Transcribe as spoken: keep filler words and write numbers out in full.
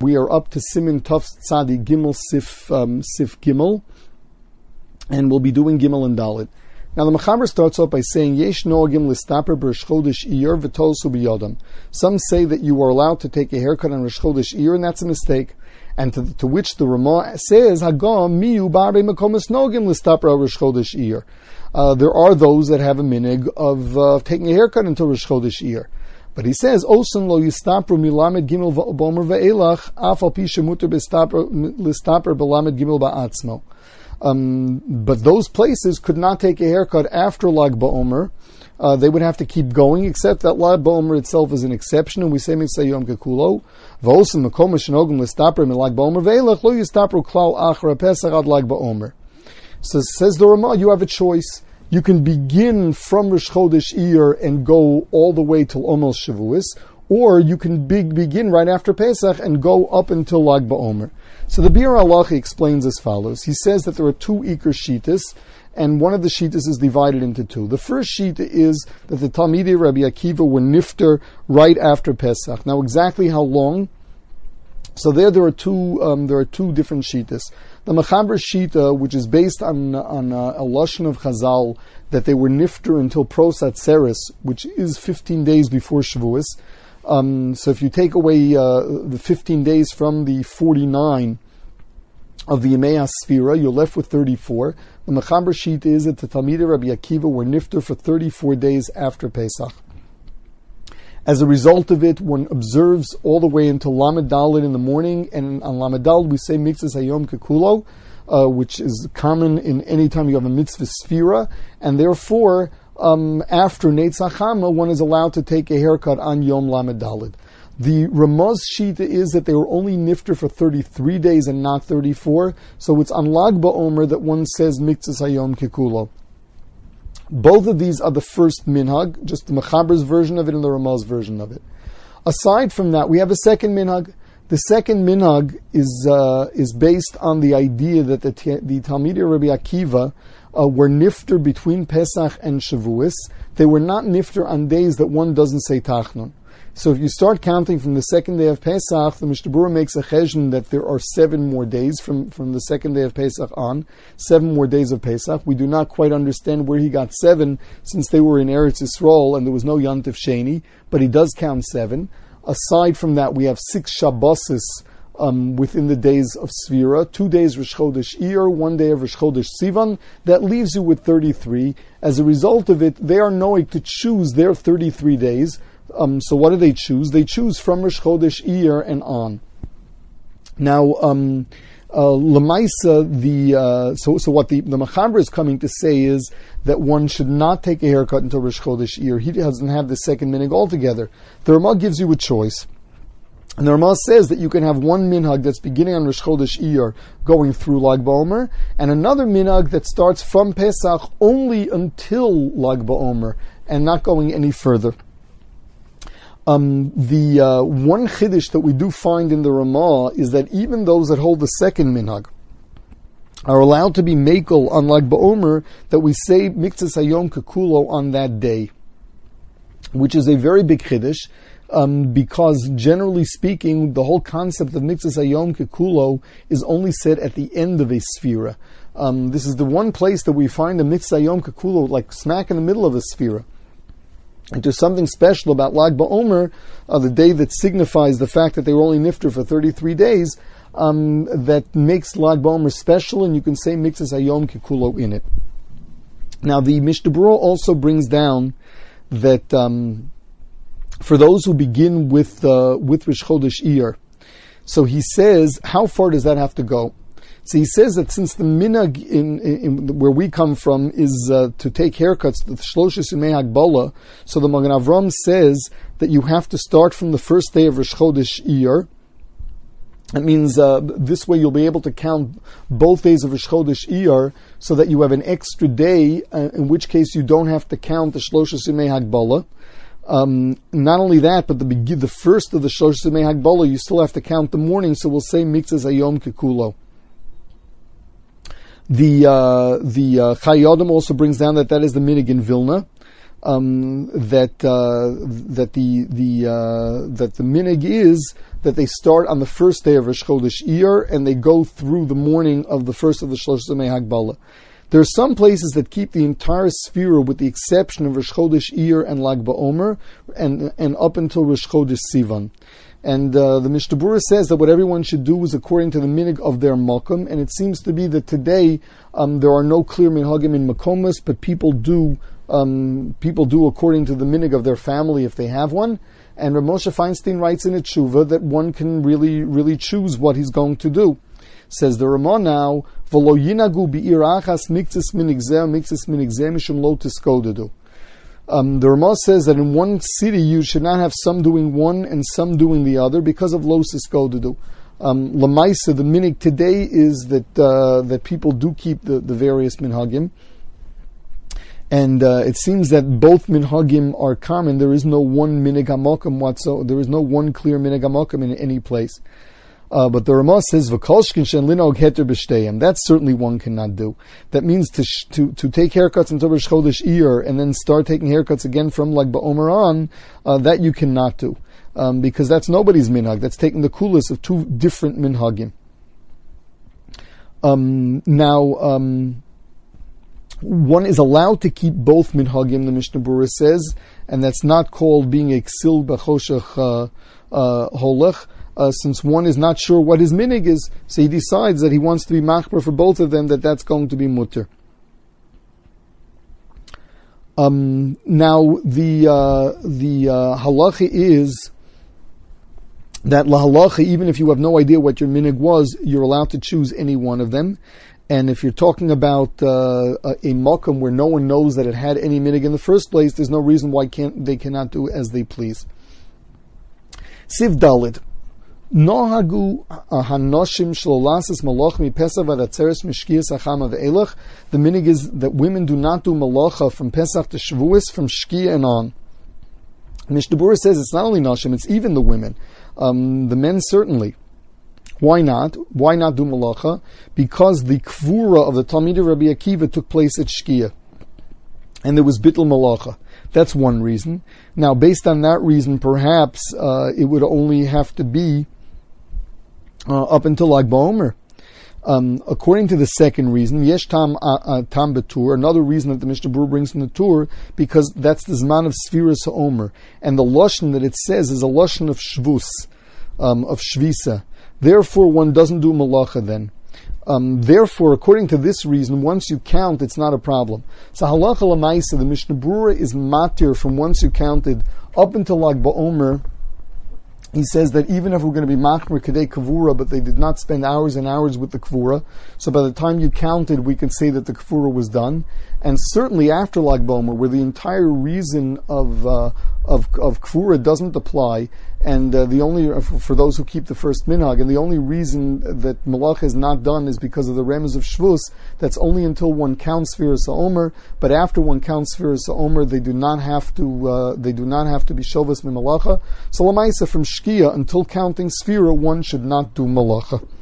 We are up to Simin Tov Tzadi Gimel Sif um, Sif Gimel, and we'll be doing Gimel and Dalet. Now the Mechaber starts off by saying Yesh Noagim Listaper B'Rosh Chodesh Iyar V'Tosu B'Yodam. Some say that you are allowed to take a haircut on Rosh Chodesh Iyar, and that's a mistake. And to, to which the Ramah says Hagam Miyu Ba'arei Makomis Noagim Listaper Rosh Chodesh Iyar. Uh, there are those that have a minig of uh, taking a haircut until Rosh Chodesh Iyar. But he says, Osan lo yistapru milamed gimel ba'omer ve'elach, af al pi shemuter listaper b'lamed gimel ba'atzmo. Um, but those places could not take a haircut after Lag Ba'omer. Uh, they would have to keep going, except that Lag Ba'omer itself is an exception, and we say mitzvah yom kekulo. V'osan makom shenogim listaper milag ba'omer ve'elach, lo yistapru klal achra pesach ad Lag Ba'omer. So says the Ramah, you have a choice. You can begin from Rosh Chodesh Iyar and go all the way till almost Shavuos, or you can big, begin right after Pesach and go up until Lag Ba'omer. So the Bir Halacha explains as follows. He says that there are two Iker Shitas, and one of the Shitas is divided into two. The first Shita is that the Talmidei Rabbi Akiva were nifter right after Pesach. Now exactly how long? So there, there are two. Um, there are two different shitas. The Mechaber shita, which is based on on uh, a lashon of Chazal, that they were nifter until Prosat Seres, which is fifteen days before Shavuos. Um, so if you take away uh, the fifteen days from the forty-nine of the Yemei Sfira, you're left with thirty-four. The Mechaber shita is that the Talmidei Rabbi Akiva were nifter for thirty-four days after Pesach. As a result of it, one observes all the way until Lamed Dalet in the morning, and on Lamed Dalet we say Mitzvah Hayom Kekulo, uh, which is common in any time you have a Mitzvah Sfira, and therefore, um, after Netzach Hama, one is allowed to take a haircut on Yom Lamed Dalet. The Ramaz Shita is that they were only nifter for thirty-three days and not thirty-four, so it's on Lag Ba'omer that one says Mitzvah Hayom Kekulo. Both of these are the first minhag, just the Mechaber's version of it and the Ramah's version of it. Aside from that, we have a second minhag. The second minhag is uh, is based on the idea that the, the Talmidei Rabbi Akiva uh, were nifter between Pesach and Shavuos. They were not nifter on days that one doesn't say Tachnun. So if you start counting from the second day of Pesach, the Mishnah Berurah makes a cheshbon that there are seven more days from, from the second day of Pesach on, seven more days of Pesach. We do not quite understand where he got seven, since they were in Eretz Yisrael and there was no Yantif Sheni, but he does count seven. Aside from that, we have six Shabbosis um, within the days of Sfira, two days Rosh Chodesh Iyar, one day of Rosh Chodesh Sivan. That leaves you with thirty-three. As a result of it, they are knowing to choose their thirty-three days. Um, so what do they choose? They choose from Rosh Chodesh Iyar and on. Now, um, uh, Lamaisa, the uh, so so what the the Mechaber is coming to say is that one should not take a haircut until Rosh Chodesh Iyar. He doesn't have the second minhag altogether. The Ramah gives you a choice, and the Ramah says that you can have one minhag that's beginning on Rosh Chodesh Iyar, going through Lag Ba'omer, and another minhag that starts from Pesach only until Lag Ba'omer and not going any further. Um, the uh, one chiddush that we do find in the Ramah is that even those that hold the second minhag are allowed to be mekel on Lag Ba'omer, that we say Mitzvah Hayom Kekulo on that day, which is a very big chiddush, um, because generally speaking, the whole concept of Mitzvah Hayom Kekulo is only said at the end of a sfira. Um, this is the one place that we find a Mitzvah Hayom Kekulo like smack in the middle of a sfira. And there's something special about Lag Ba'omer, uh, the day that signifies the fact that they were only nifter for thirty-three days, um, that makes Lag Ba'omer special, and you can say Mitzvah Hayom Kekulo in it. Now, the Mishnah Berurah also brings down that um, for those who begin with uh, with Rosh Chodesh Iyar, so he says, how far does that have to go? So he says that since the minhag in, in, in where we come from is uh, to take haircuts, the Shloshes Yemei Hagbala, so the Magen Avram says that you have to start from the first day of Rosh Chodesh Iyar. That means uh, this way you'll be able to count both days of Rosh Chodesh Iyar, so that you have an extra day, uh, in which case you don't have to count the Shloshes Yemei Hagbala. Um, not only that, but the the first of the Shloshes Yemei Hagbala, you still have to count the morning, so we'll say Mitzvah Hayom Kekulo. The uh, the uh, Chai Adam also brings down that that is the minhag in Vilna, um, that uh, that the the uh, that the minhag is that they start on the first day of Rosh Chodesh Iyar and they go through the morning of the first of the Shlosh Yemei Hagbala. There are some places that keep the entire Sefira with the exception of Rosh Chodesh Iyar and Lag BaOmer and, and up until Rosh Chodesh Sivan. And uh, the Mishnah Berurah says that what everyone should do is according to the minig of their makom, and it seems to be that today um, there are no clear minhagim in makomas, but people do um, people do according to the minig of their family if they have one. And Rav Moshe Feinstein writes in a tshuva that one can really really choose what he's going to do. Says the Ramah now, V'lo yinagu bi'ir achas miktzis minig zeh miktzis minig zeh mishum lo tiskodedu. Um, the Ramah says that in one city you should not have some doing one and some doing the other because of lo siskodedu. Um, Lamaisa, the minig today is that uh, that people do keep the, the various minhagim, and uh, it seems that both minhagim are common. There is no one minig hamokim whatsoever. There is no one clear minig hamokim in any place. Uh, but the Ramah says, "V'kolshkin shen linog heter b'shteyim." That certainly one cannot do. That means to sh- to to take haircuts until Rosh Chodesh Iyar and then start taking haircuts again from Lag BaOmer on. Uh, that you cannot do um, because that's nobody's minhag. That's taking the coolest of two different minhagim. Um, now, um, one is allowed to keep both minhagim. The Mishnah Berurah says, and that's not called being a ksil b'choshech uh, uh, holech. Uh, since one is not sure what his minig is, so he decides that he wants to be machmer for both of them, that that's going to be mutter. Um, now, the uh, the uh, halacha is that la halacha, even if you have no idea what your minig was, you're allowed to choose any one of them. And if you're talking about uh, a makom where no one knows that it had any minig in the first place, there's no reason why can't, they cannot do as they please. Siv Dalid. Nohagu hanoshim shlolasis malach mi pesach v'atzeres mishkias achama ve'elach. The minig is that women do not do malacha from Pesach to Shavuos, from Shkia and on. Mishnah Berurah says it's not only noshim, it's even the women. Um, the men certainly. Why not? Why not do malacha? Because the kvura of the Talmidei Rabbi Akiva took place at Shkia, and there was bittul malacha. That's one reason. Now, based on that reason, perhaps uh, it would only have to be Uh, up until Lag BaOmer. Um, according to the second reason, Yesh Tam uh, uh, Tam Betur, another reason that the Mishnah Berurah brings from the Tur, because that's the Zman of Sfiras HaOmer. And the Lashon that it says is a Lashon of Shvus, um, of Shvisa. Therefore, one doesn't do Malacha then. Um, therefore, according to this reason, once you count, it's not a problem. So Halacha L'maisa, the Mishnah Berurah is matir from once you counted up until Lag BaOmer. He says that even if we're going to be machmer kadei kavura, but they did not spend hours and hours with the kavura, so by the time you counted, we could say that the kavura was done. And certainly after Lag BaOmer, where the entire reason of uh, of of kavura doesn't apply, and uh, the only for those who keep the first minhag, and the only reason that malach is not done is because of the remez of shvus. That's only until one counts Sfiras HaOmer. But after one counts Sfiras HaOmer, they do not have to uh, they do not have to be shovas min malacha. So lamaisa from Shkia until counting Sfira, one should not do malacha.